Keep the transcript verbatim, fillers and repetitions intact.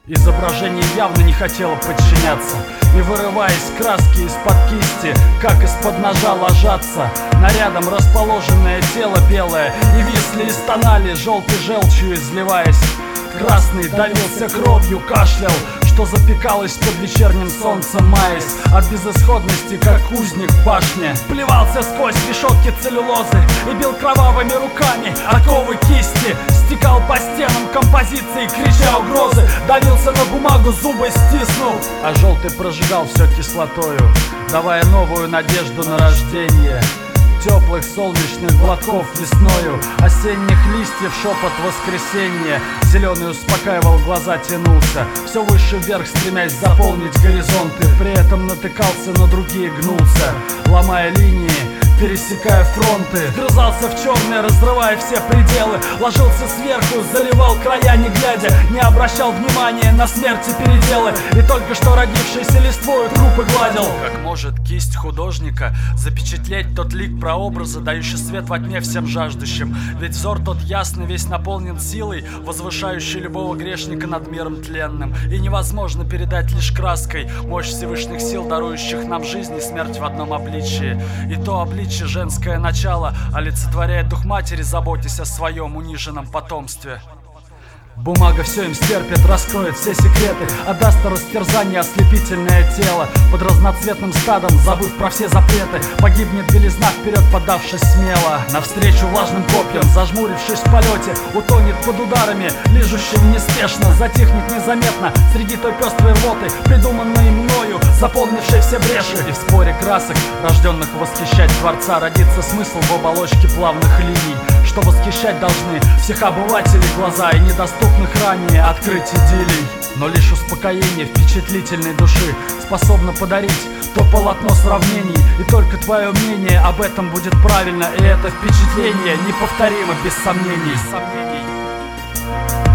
Изображение явно не хотело подчиняться, и, вырываясь краски из-под кисти, как из-под ножа ложатся на рядом расположенное тело белое, и висли и стонали, желтой желчью изливаясь. Красный давился кровью, кашлял, что запекалось под вечерним солнцем, маясь от безысходности, как кузник в башне. Плевался сквозь решетки целлюлозы и бил кровавыми руками оковы кисти. Стекал по стенам композиции, крича угрозы, давился на бумагу, зубы стиснул. А желтый прожигал все кислотою, давая новую надежду на рождение теплых солнечных глотков весною, осенних листьев шепот воскресенья. Зеленый успокаивал, глаза тянулся все выше вверх, стремясь заполнить горизонты. При этом натыкался на другие, гнулся, ломая линии, пересекая фронты. Вгрызался в черное, разрывая все пределы. Ложился сверху, заливал края, не глядя, не обращал внимания на смерти переделы. И только что родившийся листвою трупы гладил. Как может кисть художника запечатлеть тот лик прообраза, дающий свет во тьме всем жаждущим? Ведь взор тот ясный, весь наполнен силой, возвышающий любого грешника над миром тленным. И невозможно передать лишь краской мощь Всевышних сил, дарующих нам жизнь и смерть в одном обличии. И то обличие женское начало олицетворяет дух матери, заботясь о своем униженном потомстве. Бумага все им стерпит, раскроет все секреты, отдаст растерзание ослепительное тело. Под разноцветным стадом, забыв про все запреты, погибнет белизна вперед, подавшись смело навстречу влажным копьям. Зажмурившись в полете, утонет под ударами, лижущими неспешно, затихнет незаметно среди той пестрой рвоты, придуманной мною, заполнившей все бреши. И в споре красок, рожденных восхищать Творца, родится смысл в оболочке плавных линий, что восхищать должны всех обывателей глаза и недоступных ранее открыть идиллий. Но лишь успокоение впечатлительной души способно подарить то полотно сравнений, и только твое мнение об этом будет правильно, и это впечатление неповторимо без сомнений.